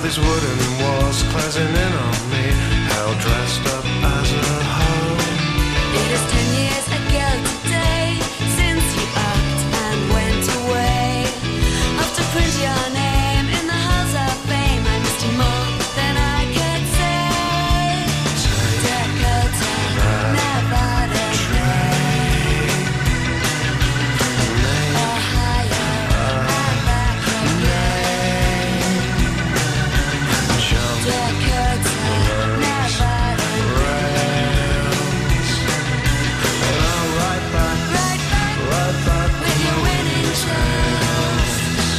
these wooden walls closing in on me, hell dressed up as a hoe. It is 10 years ago today since you upped and went away. After print your name in the halls of fame, I missed you more than I could say. Dakota, Nevada, Ohio, and back again. Dakota, Nevada, And I'll right back with your winning chance.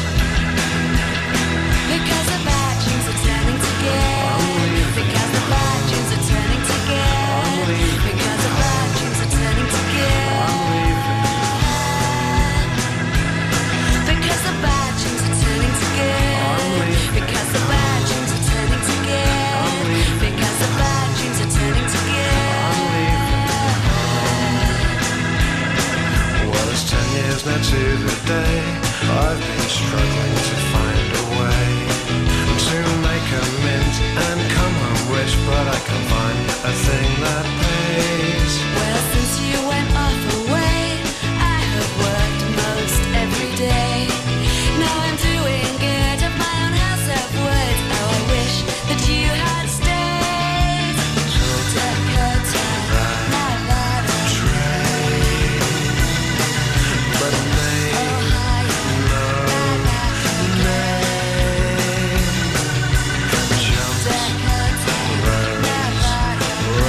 Because the bad dreams are turning to good. Because the bad dreams are turning to good. Because the bad dreams are turning to good. Because the bad dreams are turning to good. Because the bad dreams are turning to good. Because the bad dreams are turning to good. Well, it's 10 years now to the day I've been struggling to find a way to make a mint and come home rich, but I can't find a thing that pays. Well, since you went off away, I have worked most every day. Now I'm doing good at my own house of wood. Oh, I wish that you had stayed. Dakota, Nevada, But name, Ohio, no name, jump Dakota, Nevada,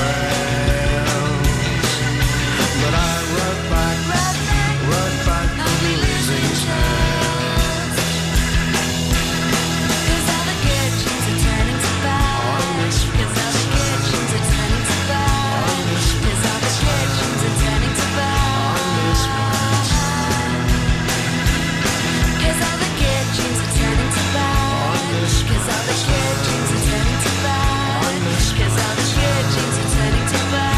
rails. But I rode back only losing chance. 'Cause all the good dreams are turning to bad. 'Cause all the good dreams are turning to bad. 'Cause all the good dreams are turning to bad. 'Cause all the good dreams are turning to bad. 'Cause all the good dreams are turning to bad. 'Cause all the good dreams are turning to bad.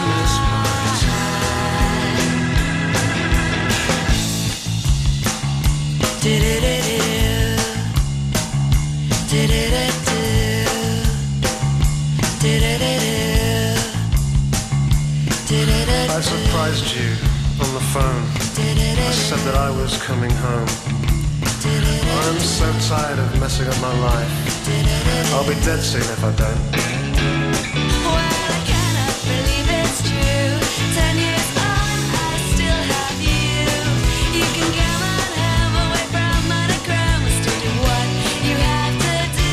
I surprised you on the phone. I said that I was coming home. I'm so tired of messing up my life. I'll be dead soon if I don't. Well, I cannot believe it's true. 10 years on, I still have you. You can come on home away from monochrome. Still do what you have to do.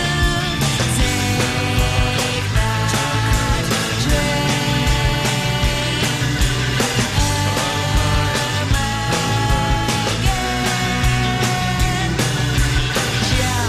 Take that train home again. Jump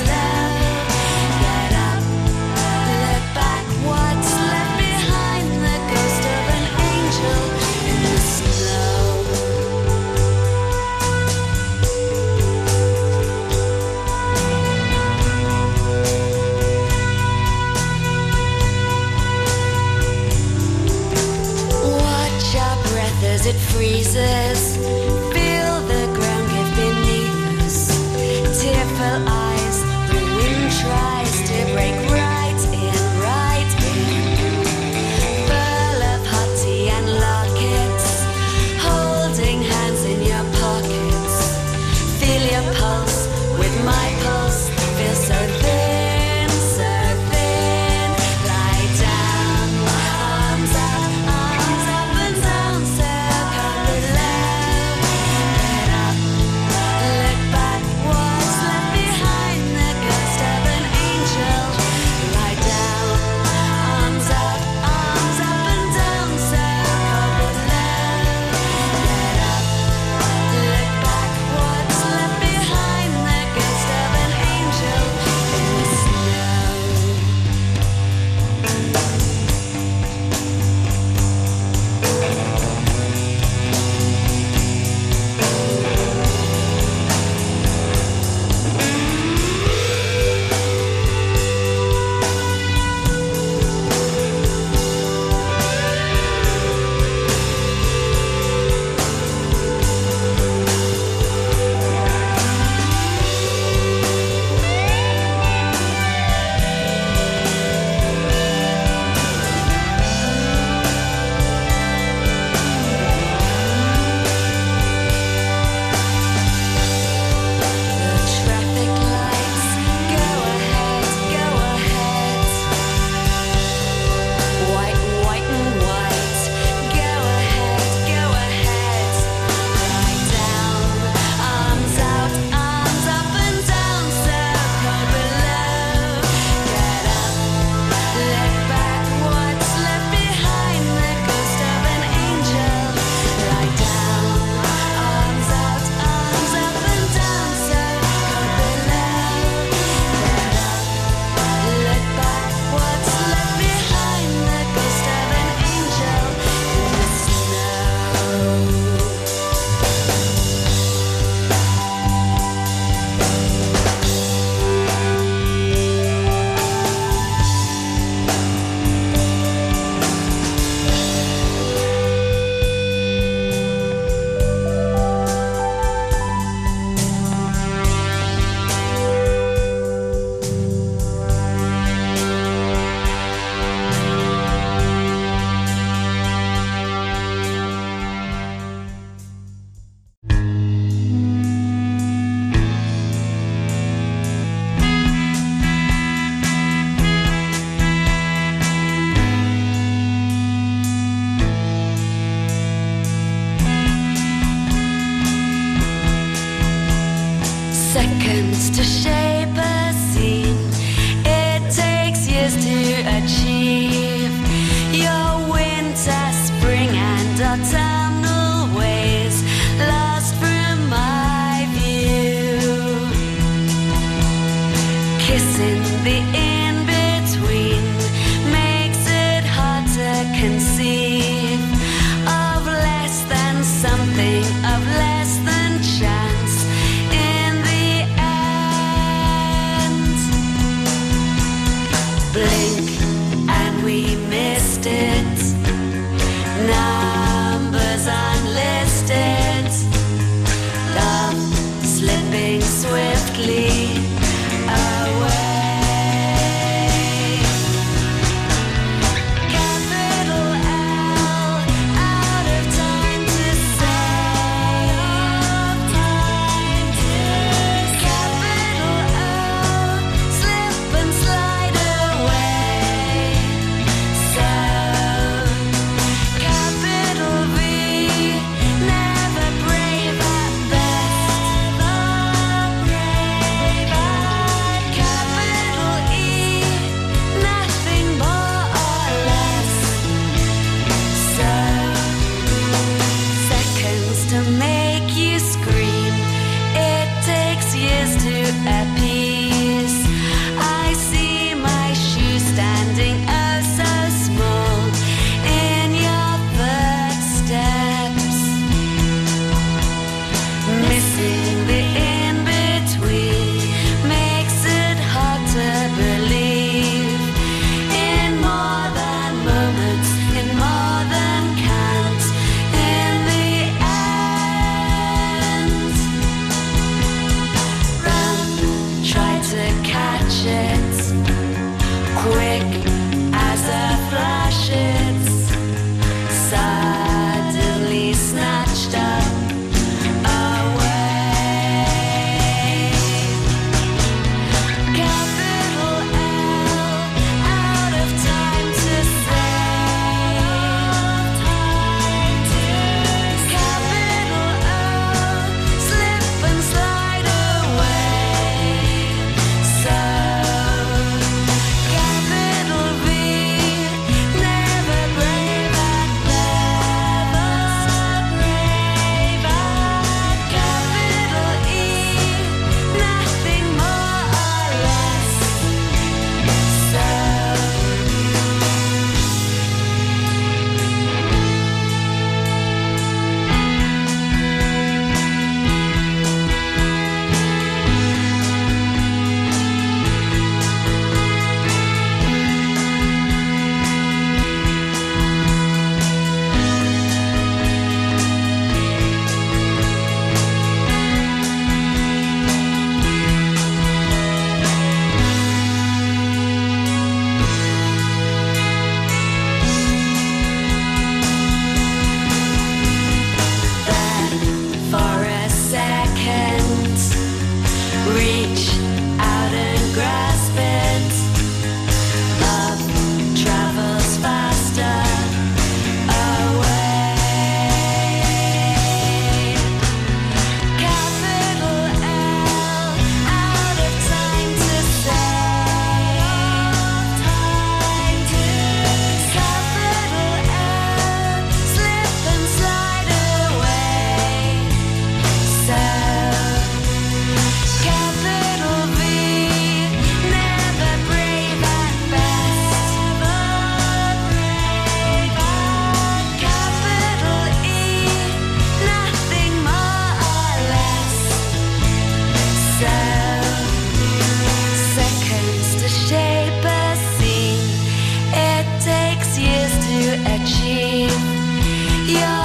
Get up, look back, what's left behind freezes. Feel the ground give beneath us. Tearful eyes, the wind tries to break right in, right in. Full of hot tea and lockets, holding hands in your pockets. Feel your pulse with my pulse. Feel so thin, so thin. Lie down, arms up and down, so come below. Get up, look back, what's left behind? The ghost of an angel. Lie down, arms up and down, so come below. Get up, look back, what's left behind? The ghost of an angel in the snow. The traffic lights, go ahead, go ahead. White, white and white, go ahead, go ahead. Lie down, arms out, arms up and down, circle below. Get up, look back, what's left behind? The ghost of an angel. Lie down, arms out, arms up and down, circle below. Get up, look back, what's left behind? The ghost of an angel in the snow. Seconds to shape a scene. It takes years to achieve your winter, spring, and autumnal ways lost from my view. Kissing the in-between makes it hard to conceive of less than something, of less than chance in the end. Blink and we missed it. Numbers unlisted. Love slipping swiftly away. Capital L, out of time to say. Capital O, slip and slide away. So capital Your